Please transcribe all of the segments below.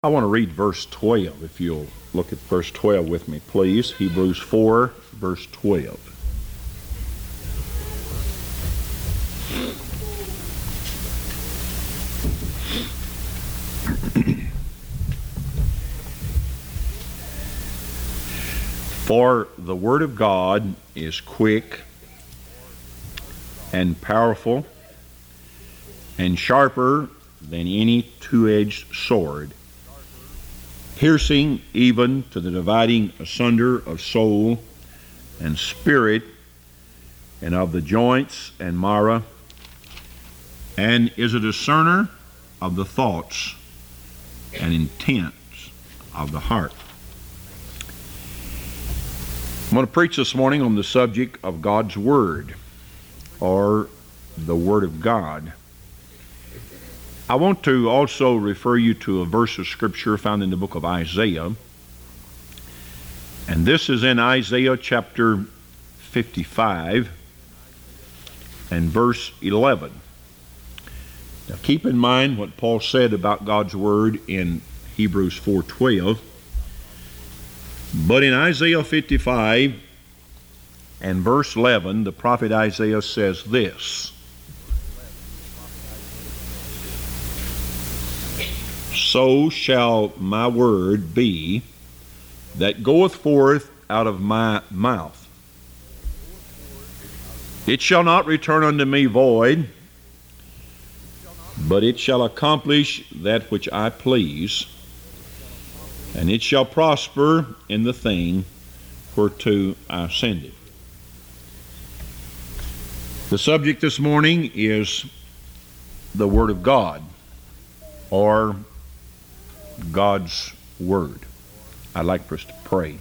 I want to read verse 12, if you'll look at verse 12 with me, please. Hebrews 4, verse 12. For the word of God is quick and powerful and sharper than any two-edged sword, piercing even to the dividing asunder of soul and spirit, and of the joints and marrow, and is a discerner of the thoughts and intents of the heart. I'm going to preach this morning on the subject of God's Word, or the Word of God. I want to also refer you to a verse of Scripture found in the book of Isaiah. And this is in Isaiah chapter 55 and verse 11. Now keep in mind what Paul said about God's Word in Hebrews 4:12. But in Isaiah 55 and verse 11, the prophet Isaiah says this: So shall my word be that goeth forth out of my mouth. It shall not return unto me void, but it shall accomplish that which I please, and it shall prosper in the thing whereto I send it. The subject this morning is the Word of God, or God's Word. I'd like for us to pray.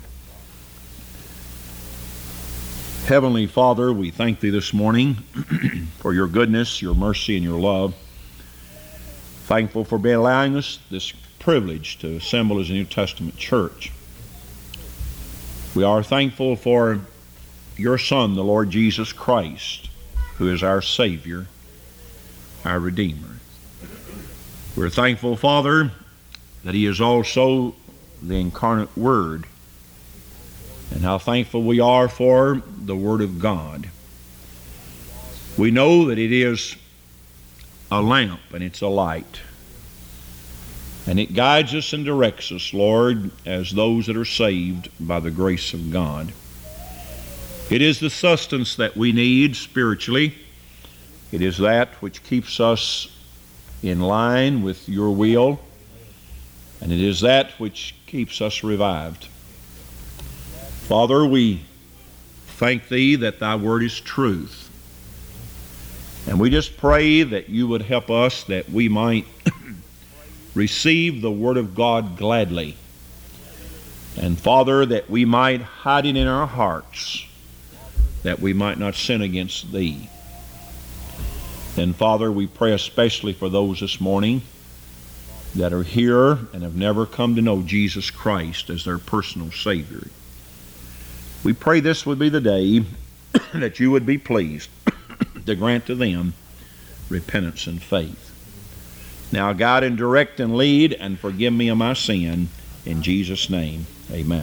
Heavenly Father, we thank Thee this morning for Your goodness, Your mercy, and Your love. Thankful for allowing us this privilege to assemble as a New Testament church. We are thankful for Your Son, the Lord Jesus Christ, who is our Savior, our Redeemer. We're thankful, Father, that He is also the incarnate Word, and how thankful we are for the Word of God. We know that it is a lamp and it's a light, and it guides us and directs us, Lord, as those that are saved by the grace of God. It is the sustenance that we need spiritually. It is that which keeps us in line with Your will, and it is that which keeps us revived. Father, we thank Thee that Thy Word is truth. And we just pray that You would help us that we might receive the Word of God gladly. And Father, that we might hide it in our hearts, that we might not sin against Thee. Then Father, we pray especially for those this morning that are here and have never come to know Jesus Christ as their personal Savior. We pray this would be the day that You would be pleased to grant to them repentance and faith. Now guide and direct and lead and forgive me of my sin. In Jesus' name, amen.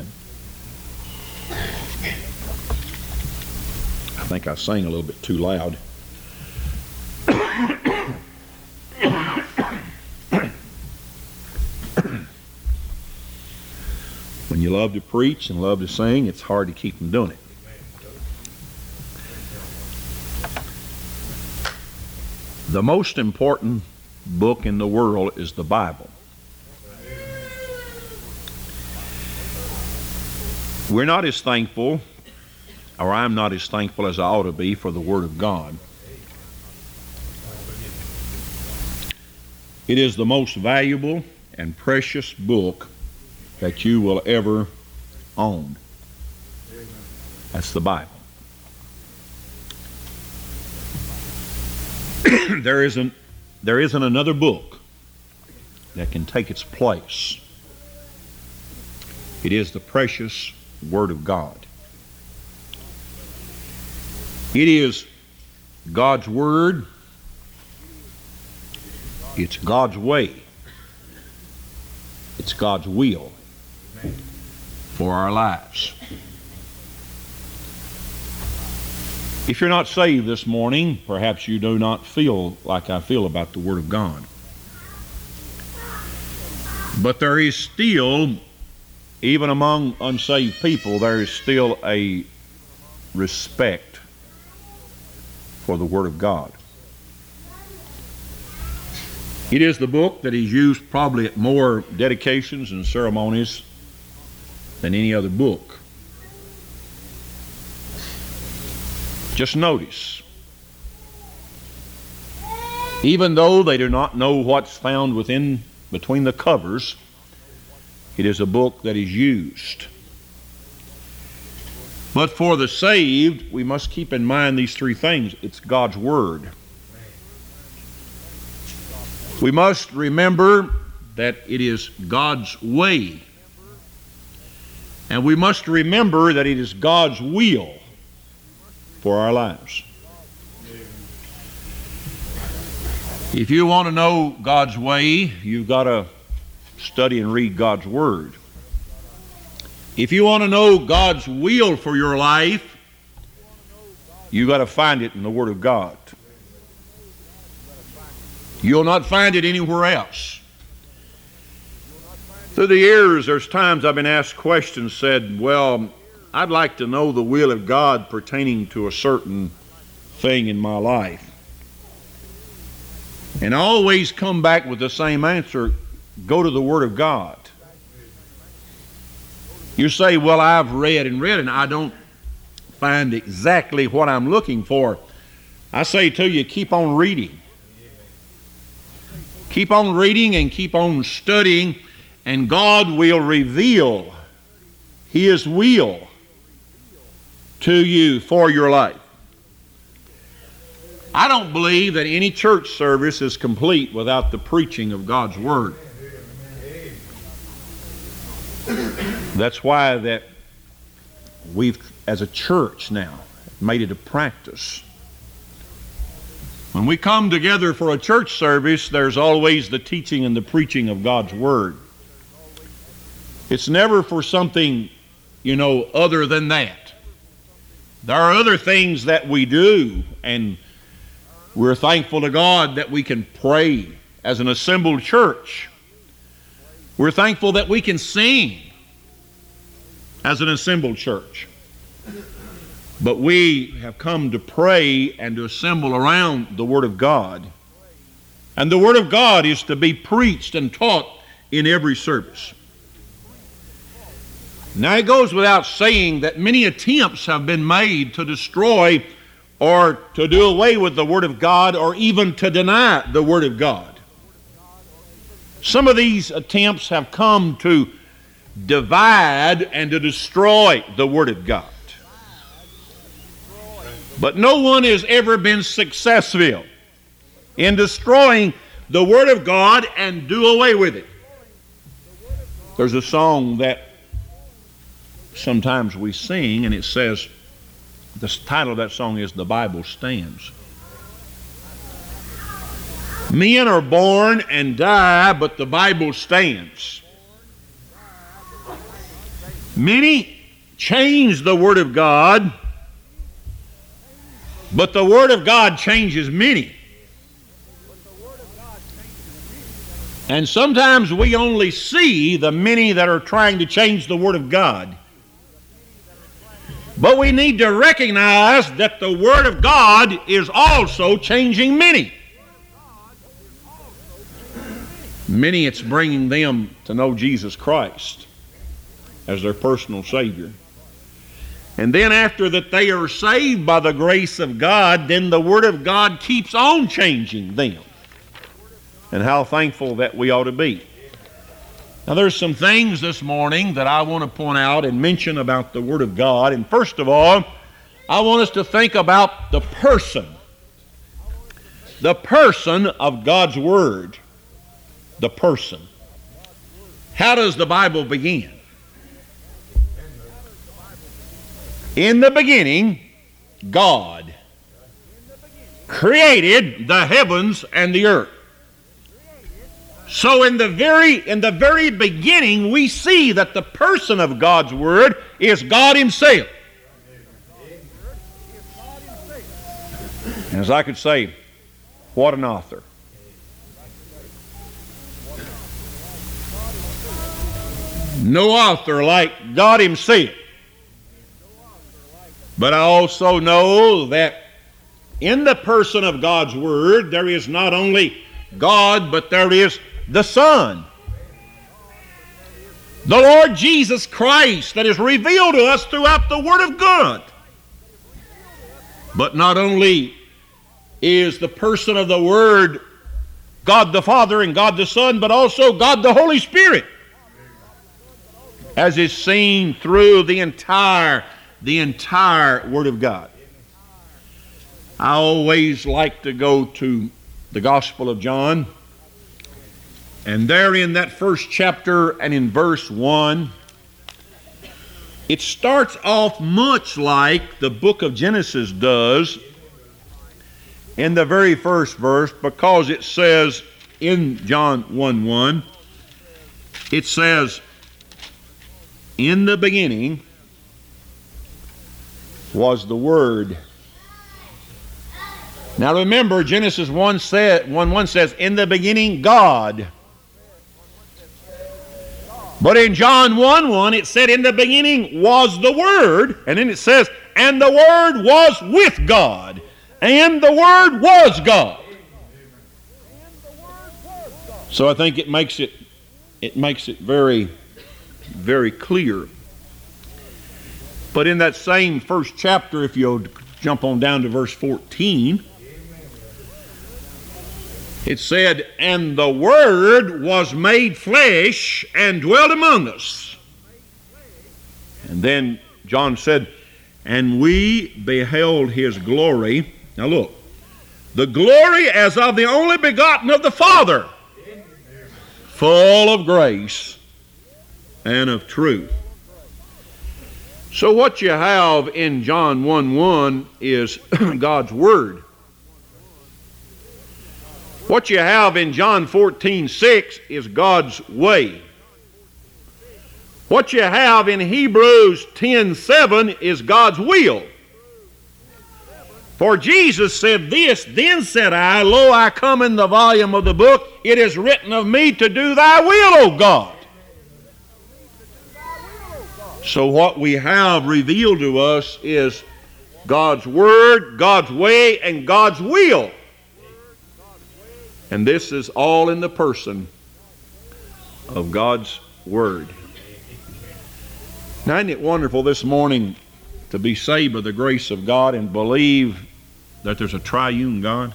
I think I sang a little bit too loud. When you love to preach and love to sing, it's hard to keep from doing it. The most important book in the world is the Bible. We're not as thankful, or I'm not as thankful as I ought to be for the Word of God. It is the most valuable and precious book that you will ever own. That's the Bible. There isn't another book that can take its place. It is the precious Word of God. It is God's Word. It's God's way. It's God's will for our lives. If you're not saved this morning, perhaps you do not feel like I feel about the Word of God. But there is still, even among unsaved people, there is still a respect for the Word of God. It is the book that is used probably at more dedications and ceremonies than any other book. Just notice, even though they do not know what's found between the covers, it is a book that is used. But for the saved, we must keep in mind these three things. It's God's Word. We must remember that it is God's way. And we must remember that it is God's will for our lives. If you want to know God's way, you've got to study and read God's Word. If you want to know God's will for your life, you've got to find it in the Word of God. You'll not find it anywhere else. Through the years, there's times I've been asked questions, said, well, I'd like to know the will of God pertaining to a certain thing in my life. And I always come back with the same answer, go to the Word of God. You say, well, I've read and I don't find exactly what I'm looking for. I say to you, keep on reading. Keep on reading and keep on studying, and God will reveal His will to you for your life. I don't believe that any church service is complete without the preaching of God's Word. That's why that we've, as a church now, made it a practice. When we come together for a church service, there's always the teaching and the preaching of God's Word. It's never for something, other than that. There are other things that we do, and we're thankful to God that we can pray as an assembled church. We're thankful that we can sing as an assembled church. But we have come to pray and to assemble around the Word of God. And the Word of God is to be preached and taught in every service. Now it goes without saying that many attempts have been made to destroy or to do away with the Word of God, or even to deny the Word of God. Some of these attempts have come to divide and to destroy the Word of God. But no one has ever been successful in destroying the Word of God and do away with it. There's a song that sometimes we sing, and it says, the title of that song is "The Bible Stands." Men are born and die, but the Bible stands. Many change the Word of God, but the Word of God changes many. And sometimes we only see the many that are trying to change the Word of God. But we need to recognize that the Word of God is also changing many. Many, it's bringing them to know Jesus Christ as their personal Savior. And then after that they are saved by the grace of God, then the Word of God keeps on changing them. And how thankful that we ought to be. Now there's some things this morning that I want to point out and mention about the Word of God. And first of all, I want us to think about the person. The person of God's Word. The person. How does the Bible begin? In the beginning, God created the heavens and the earth. So in the very beginning, we see that the person of God's Word is God Himself. And as I could say, what an author. No author like God Himself. But I also know that in the person of God's Word, there is not only God, but there is the Son, the Lord Jesus Christ, that is revealed to us throughout the Word of God. But not only is the person of the Word God the Father and God the Son, but also God the Holy Spirit, as is seen through the entire Word of God. I always like to go to the Gospel of John, and there in that first chapter and in verse 1, it starts off much like the book of Genesis does in the very first verse, because it says in John 1:1, it says, "In the beginning was the Word." Now remember, Genesis 1:1 says, "In the beginning God." But in John 1:1 it said, "In the beginning was the Word," and then it says, "And the Word was with God, and the Word was God." So I think it makes it very, very clear. But in that same first chapter, if you'll jump on down to verse 14, it said, "And the Word was made flesh and dwelt among us." And then John said, "And we beheld His glory." Now look, "the glory as of the only begotten of the Father, full of grace and of truth." So what you have in John 1:1 is God's Word. What you have in John 14:6 is God's way. What you have in Hebrews 10:7 is God's will. For Jesus said this, "Then said I, Lo, I come in the volume of the book. It is written of me to do thy will, O God." So what we have revealed to us is God's Word, God's way, and God's will. And this is all in the person of God's Word. Now, isn't it wonderful this morning to be saved by the grace of God and believe that there's a triune God?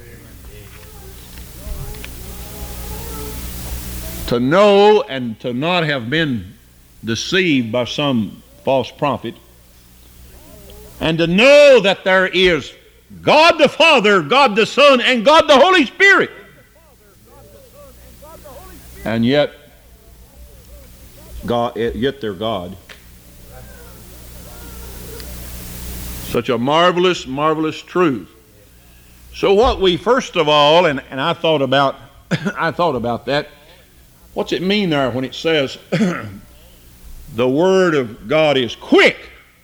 To know and to not have been deceived by some false prophet, and to know that there is God the Father, God the Son, and God the Holy Spirit. And yet they're God. Such a marvelous, marvelous truth. So what we first of all, and I thought about that, what's it mean there when it says the Word of God is quick?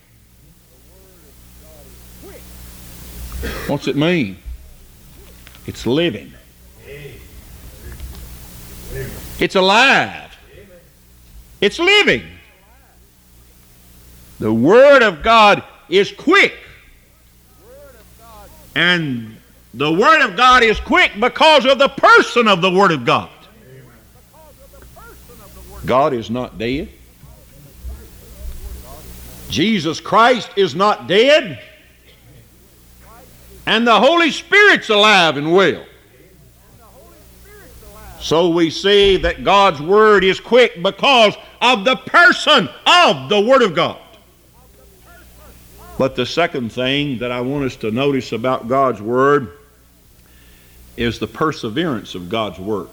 What's it mean? It's living. It's alive. It's living. The Word of God is quick. And the Word of God is quick because of the person of the Word of God. God is not dead. Jesus Christ is not dead. And the Holy Spirit's alive and well. So we see that God's Word is quick because of the person of the Word of God. But the second thing that I want us to notice about God's Word is the perseverance of God's Word.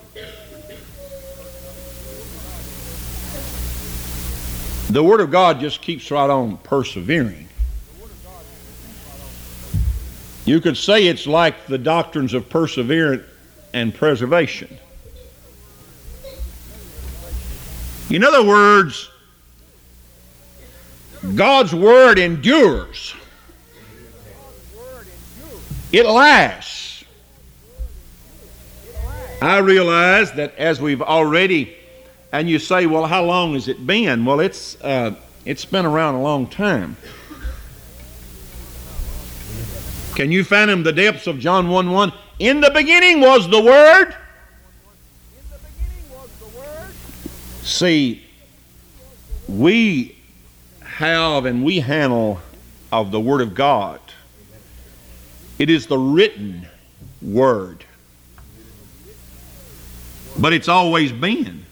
The Word of God just keeps right on persevering. You could say it's like the doctrines of perseverance and preservation. In other words, God's Word endures. It lasts. I realize that as we've already, and you say, well, how long has it been? Well, it's been around a long time. Can you fathom the depths of John 1:1? In the beginning was the Word. See, we have and we handle of the Word of God. It is the written Word. But it's always been.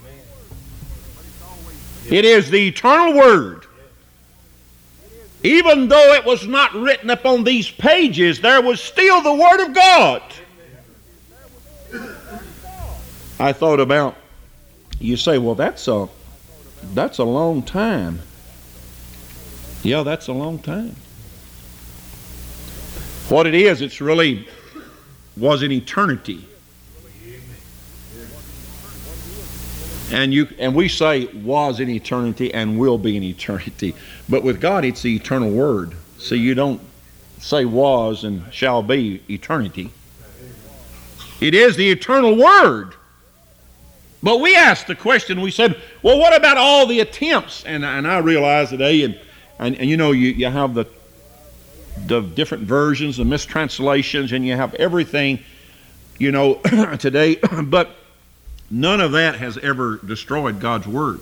It is the eternal Word. Even though it was not written upon these pages, there was still the Word of God. I thought about, you say, well, that's a long time. Yeah, that's a long time. What it is, it's really was an eternity. And we say was in eternity and will be in eternity. But with God, it's the eternal Word. So you don't say was and shall be eternity. It is the eternal Word. But we asked the question, we said, well, what about all the attempts? And I realize today, and you know, you have the different versions, the mistranslations, and you have everything, you know, today. But none of that has ever destroyed God's Word.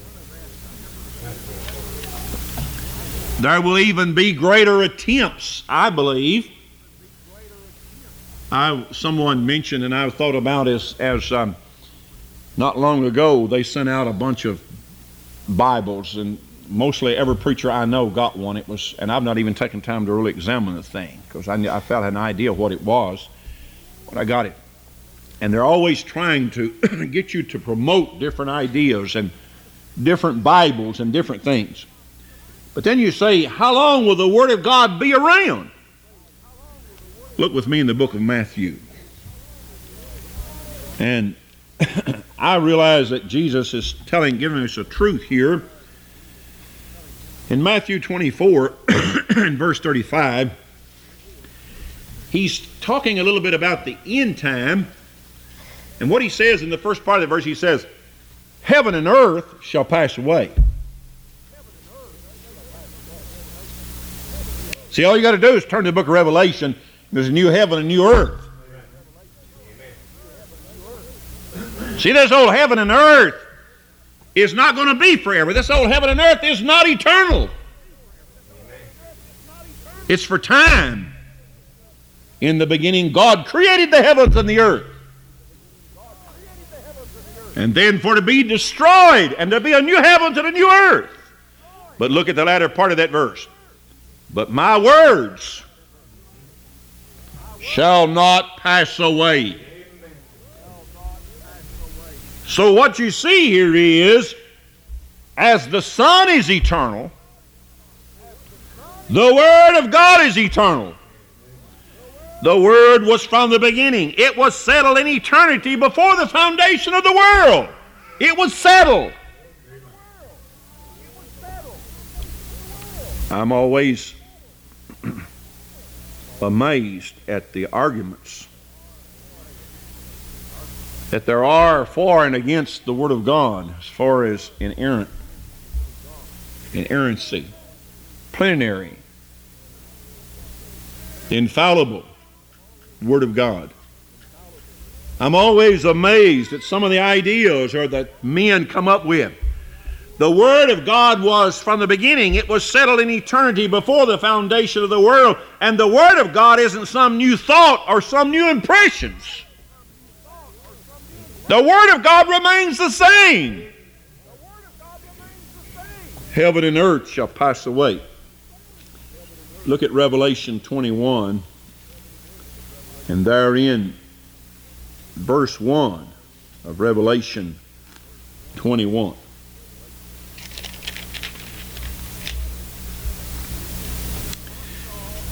There will even be greater attempts, I believe. Someone mentioned, and I thought about as not long ago, they sent out a bunch of Bibles, and mostly every preacher I know got one. And I've not even taken time to really examine the thing, because I felt an idea what it was when I got it. And they're always trying to get you to promote different ideas and different Bibles and different things. But then you say, how long will the Word of God be around? Look with me in the book of Matthew. And I realize that Jesus is giving us a truth here. In Matthew 24 and verse 35, he's talking a little bit about the end time. And what he says in the first part of the verse, he says, heaven and earth shall pass away. See, all you got to do is turn to the book of Revelation. There's a new heaven and a new earth. See, this old heaven and earth is not going to be forever. This old heaven and earth is not eternal. It's for time. In the beginning, God created the heavens and the earth. And then for to be destroyed and to be a new heavens and a new earth. But look at the latter part of that verse. But my words shall not pass away. So what you see here is, as the Son is eternal, the Word of God is eternal. The Word was from the beginning. It was settled in eternity before the foundation of the world. It was settled. I'm always amazed at the arguments that there are for and against the Word of God as far as inerrancy, plenary, infallible Word of God. I'm always amazed at some of the ideas that men come up with. The Word of God was from the beginning. It was settled in eternity before the foundation of the world. And the Word of God isn't some new thought or some new impressions. The Word of God remains the same. Heaven and earth shall pass away. Look at Revelation 21. And therein, verse 1 of Revelation 21.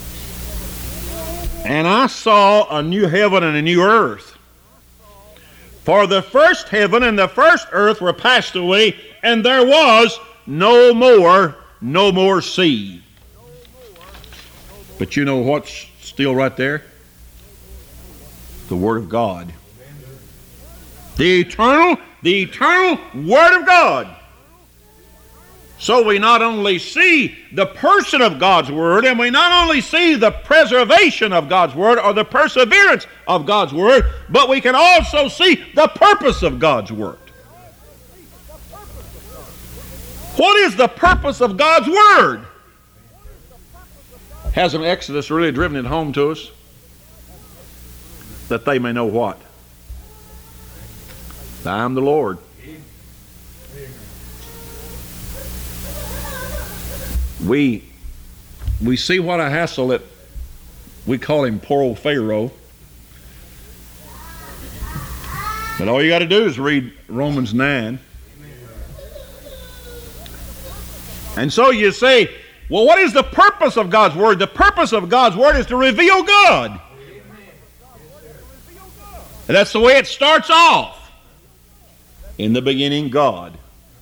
And I saw a new heaven and a new earth. For the first heaven and the first earth were passed away, and there was no more sea. But you know what's still right there? The Word of God. The eternal Word of God. So we not only see the person of God's Word, and we not only see the preservation of God's Word or the perseverance of God's Word, but we can also see the purpose of God's Word. What is the purpose of God's Word? Hasn't Exodus really driven it home to us? That they may know what? I am the Lord. We see what a hassle that we call him poor old Pharaoh. But all you got to do is read Romans 9. And so you say, well, what is the purpose of God's Word? The purpose of God's Word is to reveal God. And that's the way it starts off. In the beginning, God.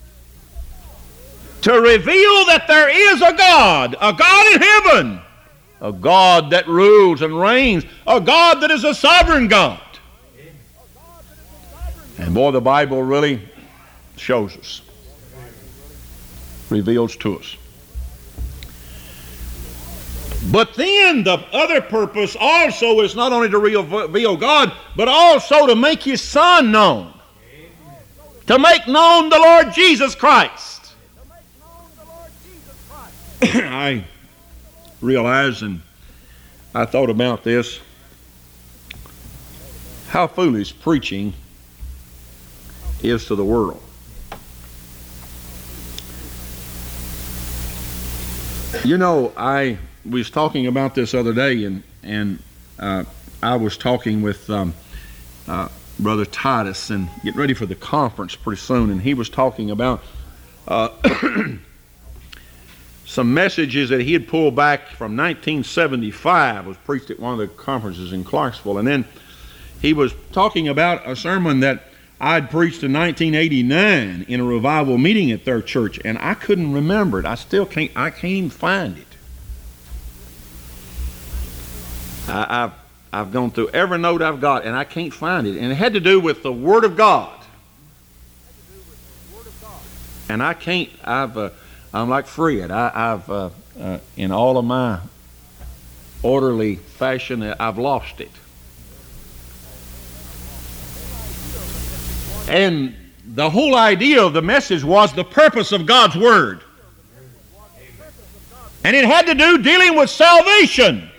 To reveal that there is a God in heaven, a God that rules and reigns, a God that is a sovereign God. And boy, the Bible really shows us, reveals to us. But then the other purpose also is not only to reveal God, but also to make His Son known. To make known the Lord Jesus Christ. I realized, and I thought about this, how foolish preaching is to the world. You know, I was talking about this other day, and I was talking with Brother Titus and getting ready for the conference pretty soon, and he was talking about some messages that he had pulled back from 1975, was preached at one of the conferences in Clarksville. And then he was talking about a sermon that I'd preached in 1989 in a revival meeting at their church, and I couldn't remember it. I can't even find it. I've gone through every note I've got, and I can't find it. And it had to do with the Word of God. And I can't, I'm like Fred. I've in all of my orderly fashion, I've lost it. And the whole idea of the message was the purpose of God's Word. And it had to do dealing with salvation.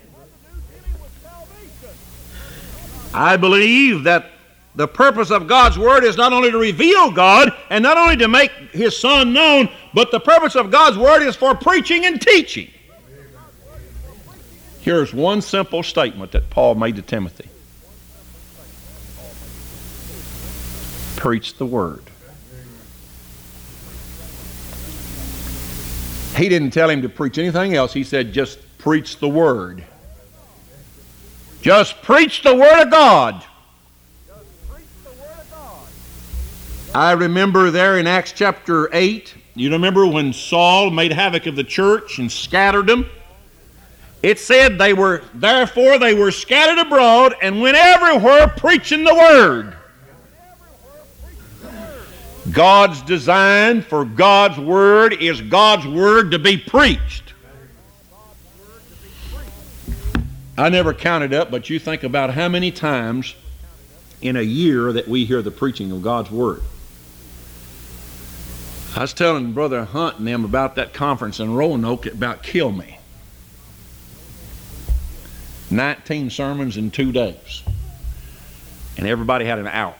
I believe that the purpose of God's Word is not only to reveal God and not only to make His Son known, but the purpose of God's Word is for preaching and teaching. Here's one simple statement that Paul made to Timothy. Preach the Word. He didn't tell him to preach anything else. He said, just preach the Word. Just preach the Word of God. I remember there in Acts chapter 8, you remember when Saul made havoc of the church and scattered them? It said therefore they were scattered abroad and went everywhere preaching the Word. God's design for God's Word is God's Word to be preached. I never counted up, but you think about how many times in a year that we hear the preaching of God's Word. I was telling Brother Hunt and them about that conference in Roanoke that about killed me. 19 sermons in 2 days. And everybody had an hour.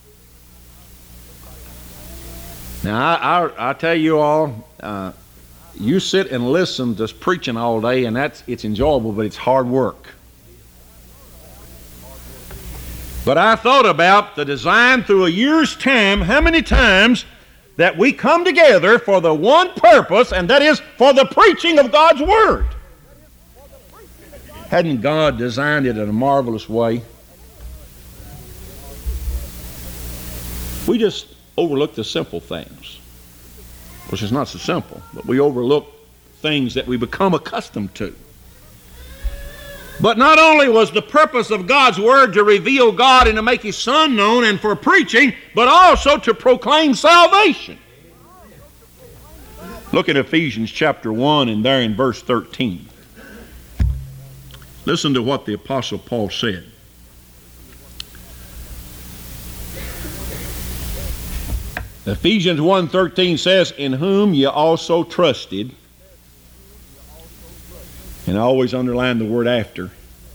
Now, I tell you all, you sit and listen to preaching all day, and it's enjoyable, but it's hard work. But I thought about the design through a year's time, how many times that we come together for the one purpose, and that is for the preaching of God's Word. Hadn't God designed it in a marvelous way? We just overlook the simple things, which is not so simple, but we overlook things that we become accustomed to. But not only was the purpose of God's Word to reveal God and to make His Son known and for preaching, but also to proclaim salvation. Look at Ephesians chapter 1 and there in verse 13. Listen to what the Apostle Paul said. Ephesians 1:13 says, in whom ye also trusted. And I always underline the word after.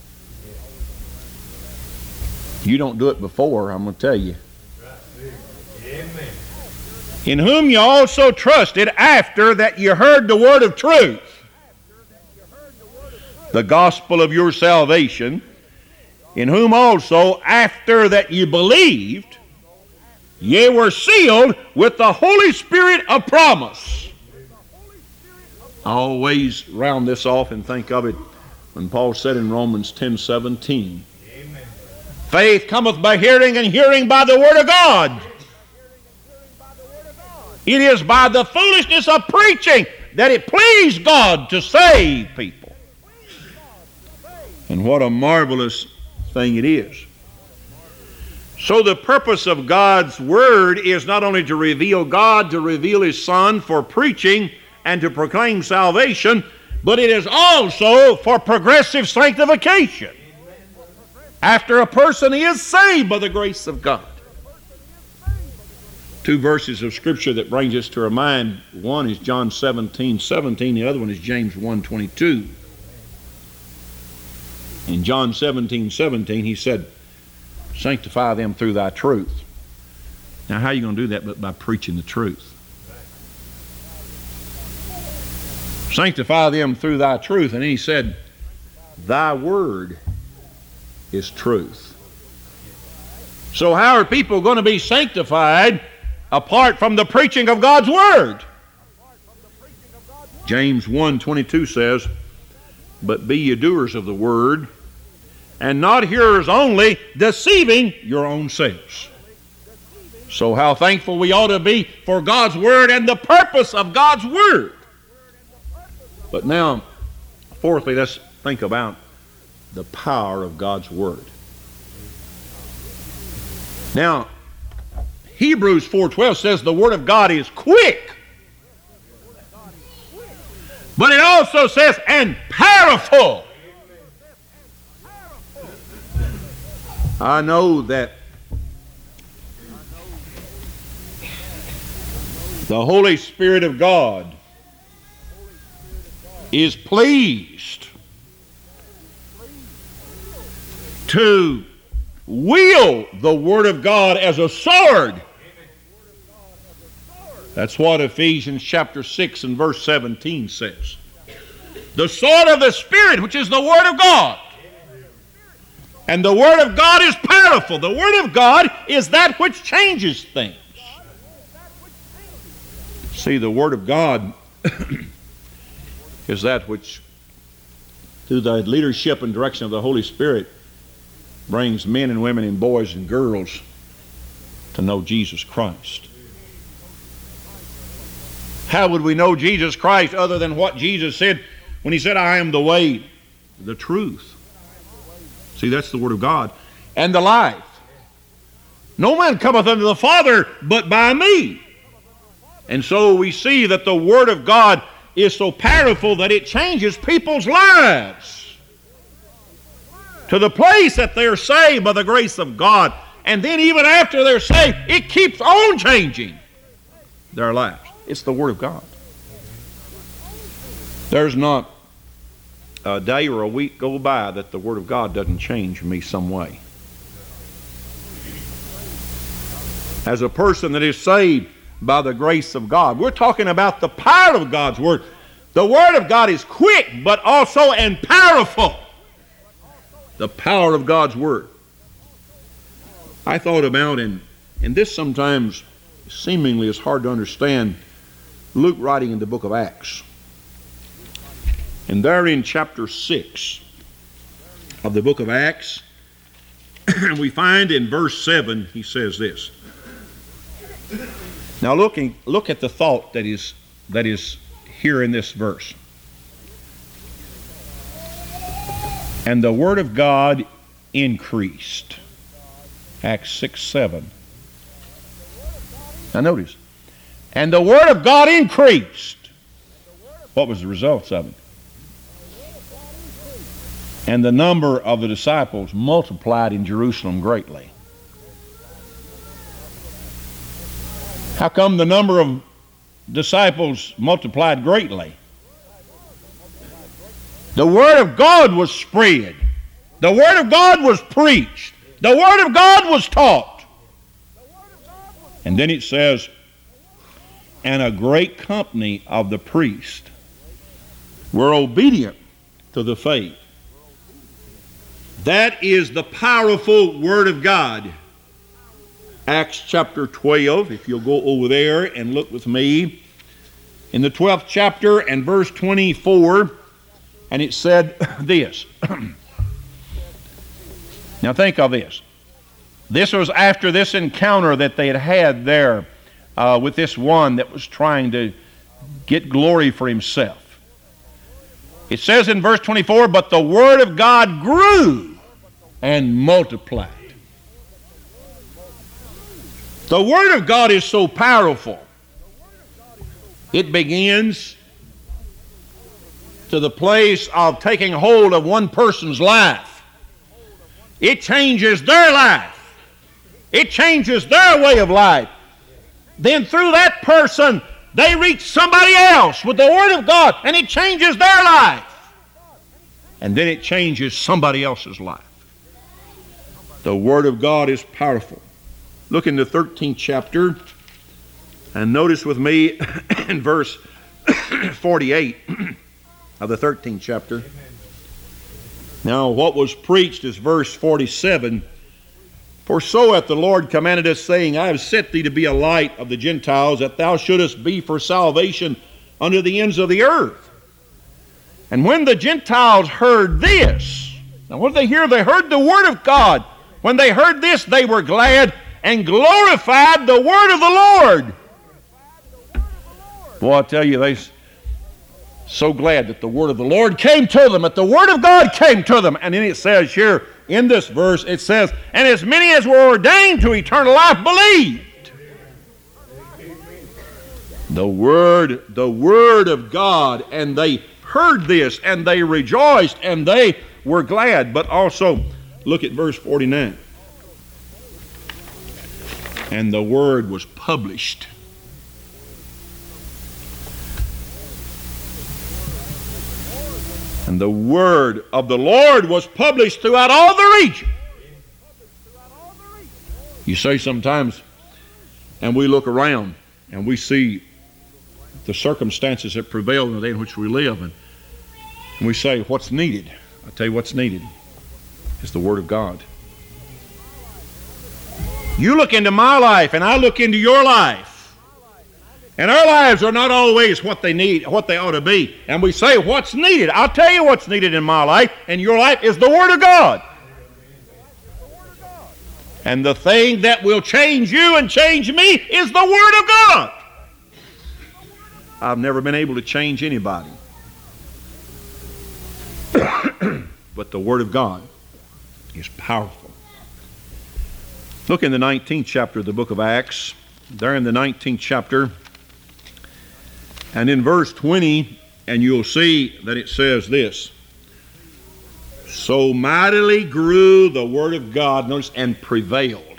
You don't do it before, I'm going to tell you. In whom you also trusted after that you heard the word of truth, the gospel of your salvation, in whom also after that you believed, ye were sealed with the Holy Spirit of promise. I always round this off and think of it when Paul said in Romans 10:17, faith cometh by hearing, and hearing by the word of God. It is by the foolishness of preaching that it pleased God to save people. And what a marvelous thing it is. So the purpose of God's Word is not only to reveal God, to reveal His Son for preaching and to proclaim salvation, but it is also for progressive sanctification. After a person is saved by the grace of God. Two verses of Scripture that brings us to our mind. One is John 17:17. The other one is James 1:22. In John 17:17, he said, sanctify them through thy truth. Now, how are you going to do that but by preaching the truth? Sanctify them through thy truth. And he said, thy word is truth. So how are people going to be sanctified apart from the preaching of God's Word? James 1:22 says, but be ye doers of the word, and not hearers only, deceiving your own selves. So how thankful we ought to be for God's Word and the purpose of God's Word. But now, fourthly, let's think about the power of God's Word. Now, Hebrews 4:12 says the Word of God is quick. But it also says, and powerful. I know that the Holy Spirit of God is pleased to wield the Word of God as a sword. That's what Ephesians chapter 6 and verse 17 says. The sword of the Spirit, which is the Word of God. And the Word of God is powerful. The Word of God is that which changes things. See, the Word of God is that which, through the leadership and direction of the Holy Spirit, brings men and women and boys and girls to know Jesus Christ. How would we know Jesus Christ other than what Jesus said when He said, I am the way, the truth. See, that's the Word of God. And the life. No man cometh unto the Father but by me. And so we see that the Word of God is so powerful that it changes people's lives to the place that they're saved by the grace of God. And then even after they're saved, it keeps on changing their lives. It's the Word of God. There's not a day or a week go by that the Word of God doesn't change me some way. As a person that is saved by the grace of God, we're talking about the power of God's Word. The Word of God is quick, but also and powerful. The power of God's Word. I thought about, and this sometimes seemingly is hard to understand, Luke writing in the book of Acts. And there in chapter 6 of the book of Acts, we find in verse 7, he says this. Now look at the thought that is here in this verse. And the word of God increased. Acts 6:7. Now notice. And the word of God increased. What was the results of it? And the number of the disciples multiplied in Jerusalem greatly. How come the number of disciples multiplied greatly? The Word of God was spread. The Word of God was preached. The Word of God was taught. And then it says, and a great company of the priests were obedient to the faith. That is the powerful Word of God. Acts chapter 12, if you'll go over there and look with me, in the 12th chapter and verse 24, and it said this. Now think of this. This was after this encounter that they had there with this one that was trying to get glory for himself. It says in verse 24, but the word of God grew and multiplied. The Word of God is so powerful. It begins to the place of taking hold of one person's life. It changes their life. It changes their way of life. Then through that person, they reach somebody else with the Word of God, and it changes their life. And then it changes somebody else's life. The Word of God is powerful. Look in the 13th chapter and notice with me in verse 48 of the 13th chapter. Now what was preached is verse 47. For so hath the Lord commanded us, saying, I have set thee to be a light of the Gentiles, that thou shouldest be for salvation unto the ends of the earth. And when the Gentiles heard this, now what did they hear? They heard the Word of God. When they heard this, they were glad and glorified the word of the Lord. Boy, I tell you, they're so glad that the word of the Lord came to them, that the word of God came to them. And then it says here in this verse, it says, and as many as were ordained to eternal life believed. The word of God, and they heard this, and they rejoiced, and they were glad. But also, look at verse 49. And the word was published. And the word of the Lord was published throughout all the region. You say sometimes, and we look around, and we see the circumstances that prevail in the day in which we live, and we say, what's needed? I tell you what's needed is the Word of God. You look into my life, and I look into your life. And our lives are not always what they need, what they ought to be. And we say, what's needed? I'll tell you what's needed in my life and your life is the Word of God. And the thing that will change you and change me is the Word of God. I've never been able to change anybody. But the Word of God is powerful. Look in the 19th chapter of the book of Acts. There in the 19th chapter. And in verse 20, and you'll see that it says this. So mightily grew the word of God, notice, and prevailed.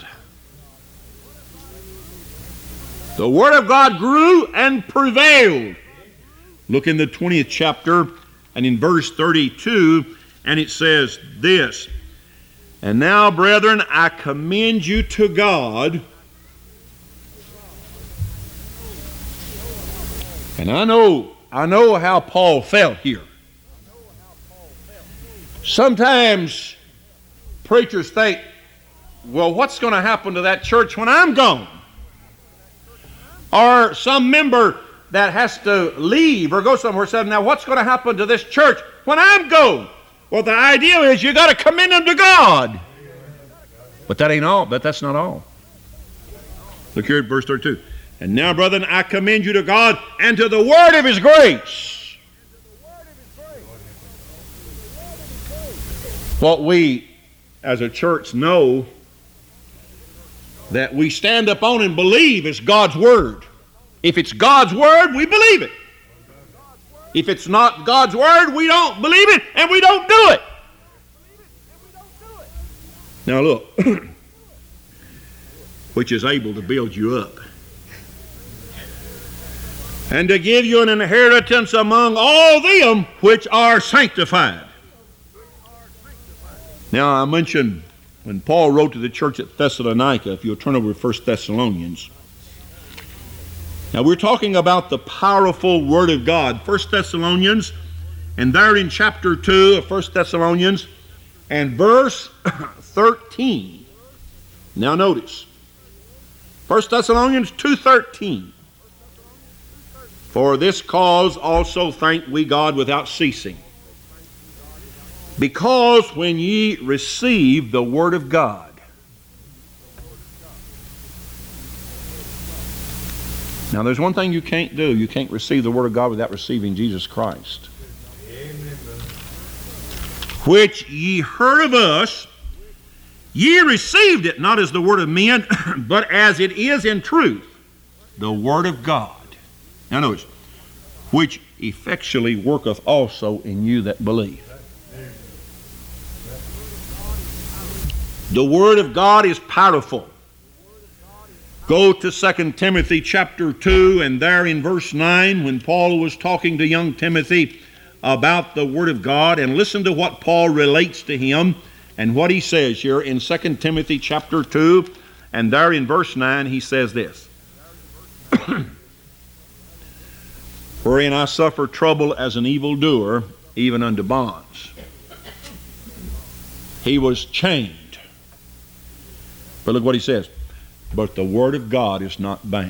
The word of God grew and prevailed. Look in the 20th chapter and in verse 32, and it says this. And now, brethren, I commend you to God. And I know how Paul felt here. Sometimes preachers think, well, what's going to happen to that church when I'm gone? Or some member that has to leave or go somewhere said, now what's going to happen to this church when I'm gone? Well, the idea is you got to commend them to God. But that ain't all. But that's not all. Look here at verse 32. And now, brethren, I commend you to God and to the word of His grace. What we as a church know that we stand up on and believe is God's word. If it's God's word, we believe it. If it's not God's word, we don't believe it and we don't do it. Now look, which is able to build you up and to give you an inheritance among all them which are sanctified. Now I mentioned when Paul wrote to the church at Thessalonica, if you'll turn over to 1 Thessalonians. Now we're talking about the powerful Word of God. 1 Thessalonians, and there in chapter 2 of 1 Thessalonians, and verse 13. Now notice, 1 Thessalonians 2:13. For this cause also thank we God without ceasing, because when ye received the word of God, now there's one thing you can't do. You can't receive the word of God without receiving Jesus Christ. Amen. Which ye heard of us, ye received it not as the word of men, but as it is in truth, the word of God. Now notice, which effectually worketh also in you that believe. The word of God is powerful. Go to 2 Timothy chapter 2, and there in verse 9, when Paul was talking to young Timothy about the word of God, and listen to what Paul relates to him and what he says here in 2 Timothy chapter 2, and there in verse 9 he says this. Wherein I suffer trouble as an evildoer, even unto bonds. He was chained. But look what he says. But the word of God is not bound.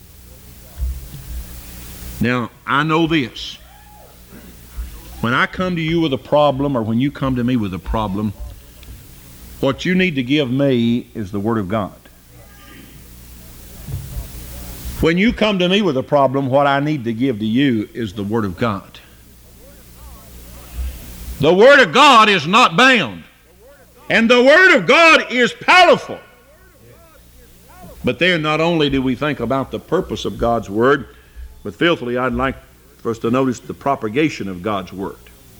Now, I know this. When I come to you with a problem, or when you come to me with a problem, what you need to give me is the word of God. When you come to me with a problem, what I need to give to you is the word of God. The word of God is not bound. And the word of God is powerful. But then not only do we think about the purpose of God's word, but fifthly, I'd like for us to notice the propagation of God's word.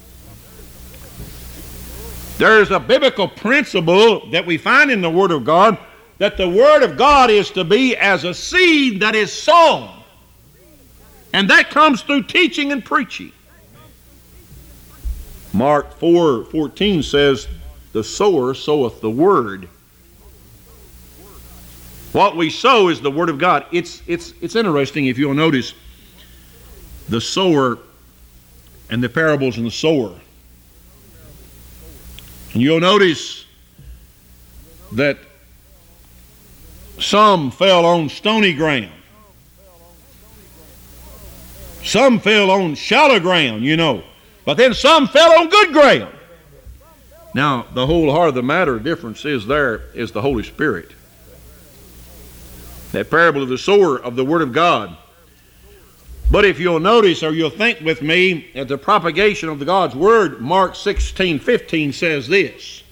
There's a biblical principle that we find in the word of God, that the word of God is to be as a seed that is sown. And that comes through teaching and preaching. Mark 4:14 says, the sower soweth the word. What we sow is the word of God. It's interesting if you'll notice the sower and the parables in the sower. And you'll notice that some fell on stony ground. Some fell on shallow ground, you know. But then some fell on good ground. Now, the whole heart of the matter difference is there is the Holy Spirit. That parable of the sower of the Word of God. But if you'll notice, or you'll think with me, at the propagation of the God's Word, Mark 16:15 says this.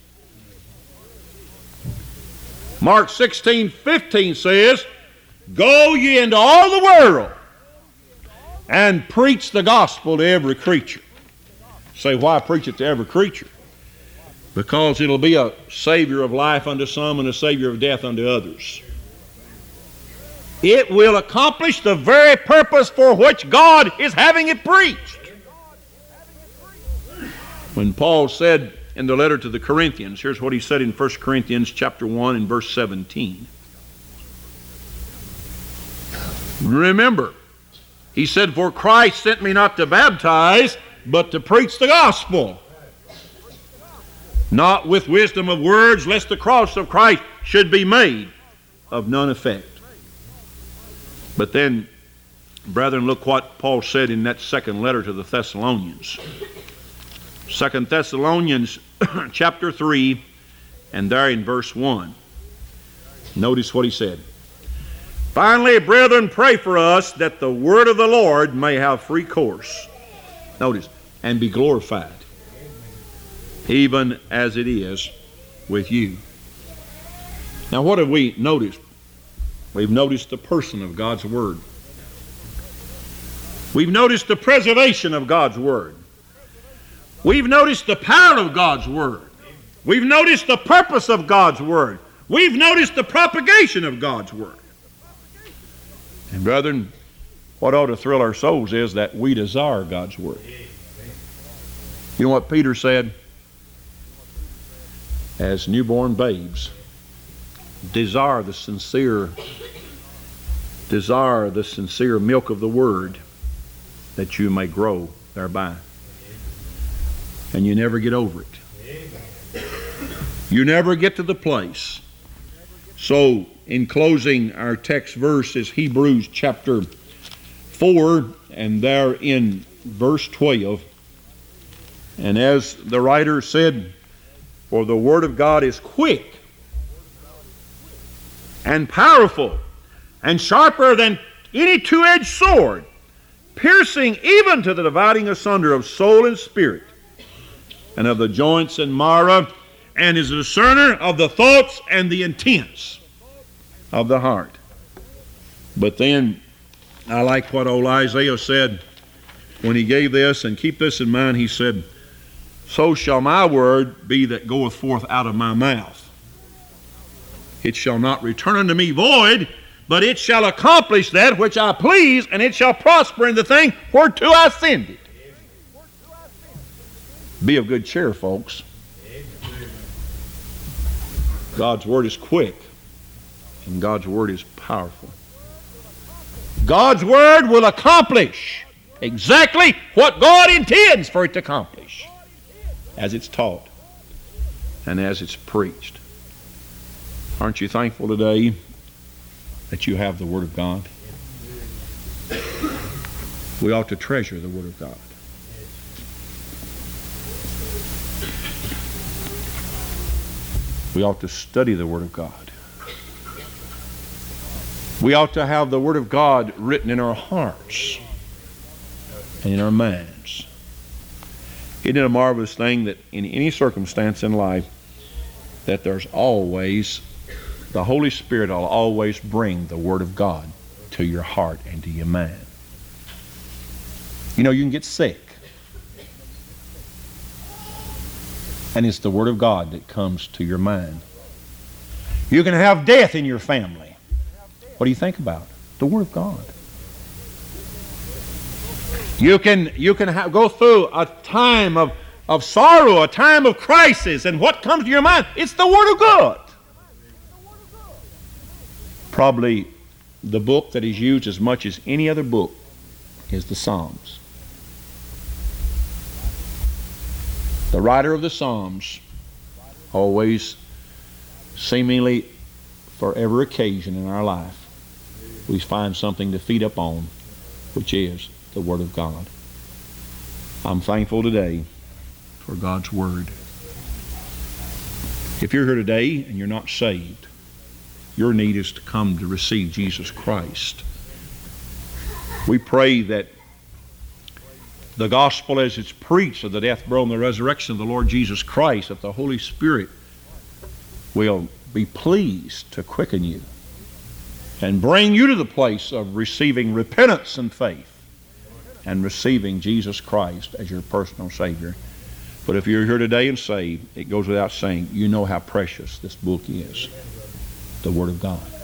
Mark 16:15 says, go ye into all the world and preach the gospel to every creature. Say, why preach it to every creature? Because it'll be a savior of life unto some and a savior of death unto others. It will accomplish the very purpose for which God is having it preached. When Paul said in the letter to the Corinthians, here's what he said in 1 Corinthians chapter 1 and verse 17. Remember, he said, for Christ sent me not to baptize, but to preach the gospel. Not with wisdom of words, lest the cross of Christ should be made of none effect. But then, brethren, look what Paul said in that second letter to the Thessalonians. 2 Thessalonians chapter 3, and there in verse 1. Notice what he said. Finally, brethren, pray for us that the word of the Lord may have free course. Notice, and be glorified, even as it is with you. Now, what have we noticed? We've noticed the person of God's word. We've noticed the preservation of God's word. We've noticed the power of God's word. We've noticed the purpose of God's word. We've noticed the propagation of God's word. And brethren, what ought to thrill our souls is that we desire God's word. You know what Peter said? As newborn babes, desire the sincere milk of the word, that you may grow thereby. And you never get over it. You never get to the place. So, in closing, our text verse is Hebrews chapter 4, and there in verse 12. And as the writer said, for the word of God is quick and powerful and sharper than any two-edged sword, piercing even to the dividing asunder of soul and spirit, and of the joints and marrow, and is a discerner of the thoughts and the intents of the heart. But then I like what old Isaiah said when he gave this, and keep this in mind. He said, so shall my word be that goeth forth out of my mouth. It shall not return unto me void, but it shall accomplish that which I please, and it shall prosper in the thing whereto I send it. Be of good cheer, folks. God's word is quick, and God's word is powerful. God's word will accomplish exactly what God intends for it to accomplish, as it's taught and as it's preached. Aren't you thankful today that you have the Word of God? We ought to treasure the Word of God. We ought to study the Word of God. We ought to have the Word of God written in our hearts and in our minds. Isn't it a marvelous thing that in any circumstance in life that there's always, the Holy Spirit will always bring the Word of God to your heart and to your mind. You know, you can get sick, and it's the Word of God that comes to your mind. You can have death in your family. What do you think about? The Word of God. You can go through a time of sorrow, a time of crisis, and what comes to your mind? It's the Word of God. Probably the book that is used as much as any other book is the Psalms. The writer of the Psalms always, seemingly for every occasion in our life, we find something to feed upon, which is the Word of God. I'm thankful today for God's Word. If you're here today and you're not saved, your need is to come to receive Jesus Christ. We pray that the gospel as it's preached of the death, burial, and the resurrection of the Lord Jesus Christ, that the Holy Spirit will be pleased to quicken you and bring you to the place of receiving repentance and faith and receiving Jesus Christ as your personal Savior. But if you're here today and saved, it goes without saying, you know how precious this book is, the Word of God.